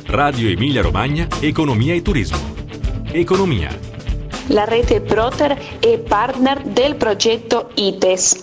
Radio Emilia Romagna, Economia e Turismo. Economia. La rete Proter è partner del progetto ITES.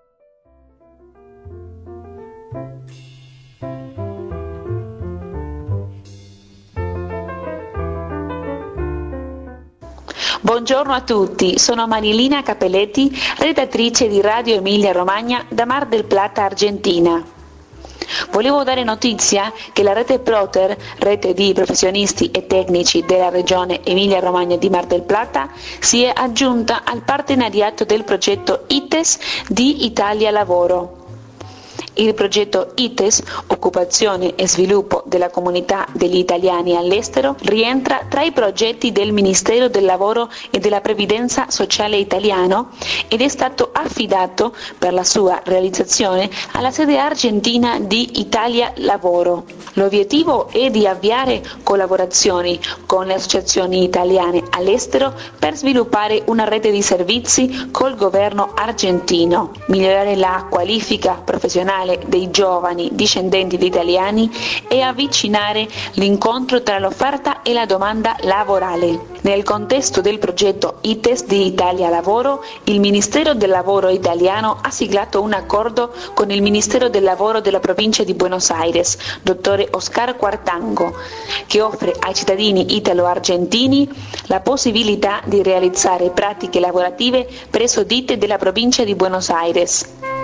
Buongiorno a tutti, sono Marilina Capelletti, redattrice di Radio Emilia Romagna da Mar del Plata, Argentina. Volevo dare notizia che la rete Proter, rete di professionisti e tecnici della regione Emilia Romagna di Mar del Plata, si è aggiunta al partenariato del progetto ITES di Italia Lavoro. Il progetto ITES, Occupazione e Sviluppo della Comunità degli Italiani all'estero, rientra tra i progetti del Ministero del Lavoro e della Previdenza Sociale italiano ed è stato affidato per la sua realizzazione alla sede argentina di Italia Lavoro. L'obiettivo è di avviare collaborazioni con le associazioni italiane all'estero per sviluppare una rete di servizi col governo argentino, migliorare la qualifica professionale dei giovani discendenti di italiani e avvicinare l'incontro tra l'offerta e la domanda lavorale. Nel contesto del progetto ITES di Italia Lavoro, il Ministero del Lavoro italiano ha siglato un accordo con il Ministero del Lavoro della provincia di Buenos Aires, dottore Oscar Quartango, che offre ai cittadini italo-argentini la possibilità di realizzare pratiche lavorative presso ditte della provincia di Buenos Aires.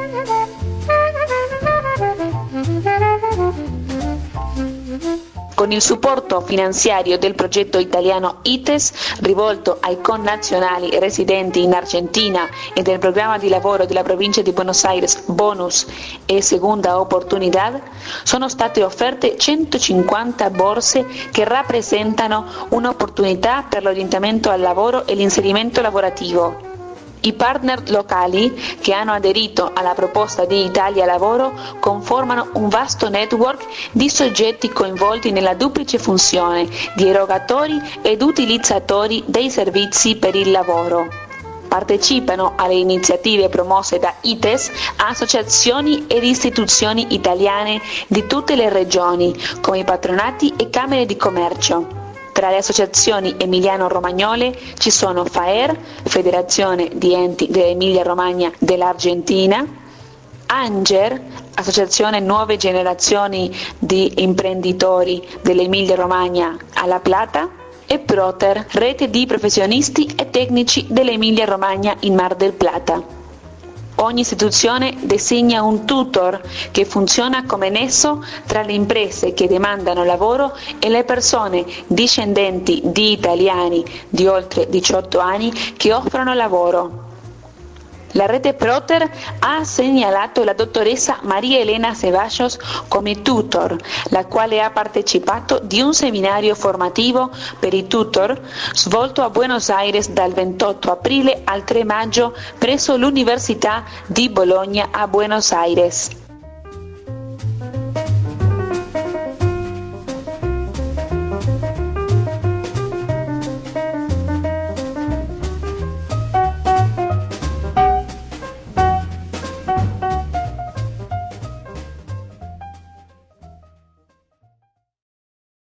Con il supporto finanziario del progetto italiano ITES, rivolto ai connazionali residenti in Argentina e del programma di lavoro della provincia di Buenos Aires Bonus e Segunda Oportunidad, sono state offerte 150 borse che rappresentano un'opportunità per l'orientamento al lavoro e l'inserimento lavorativo. I partner locali che hanno aderito alla proposta di Italia Lavoro conformano un vasto network di soggetti coinvolti nella duplice funzione di erogatori ed utilizzatori dei servizi per il lavoro. Partecipano alle iniziative promosse da ITES associazioni ed istituzioni italiane di tutte le regioni, come i patronati e camere di commercio. Tra le associazioni emiliano-romagnole ci sono FAER, Federazione di Enti dell'Emilia Romagna dell'Argentina, ANGER, Associazione Nuove Generazioni di Imprenditori dell'Emilia Romagna a La Plata, e Proter, rete di professionisti e tecnici dell'Emilia Romagna in Mar del Plata. Ogni istituzione designa un tutor che funziona come nesso tra le imprese che demandano lavoro e le persone discendenti di italiani di oltre 18 anni che offrono lavoro. La rete Proter ha segnalato la dottoressa Maria Elena Ceballos come tutor, la quale ha partecipato di un seminario formativo per i tutor svolto a Buenos Aires dal 28 aprile al 3 maggio presso l'Università di Bologna a Buenos Aires.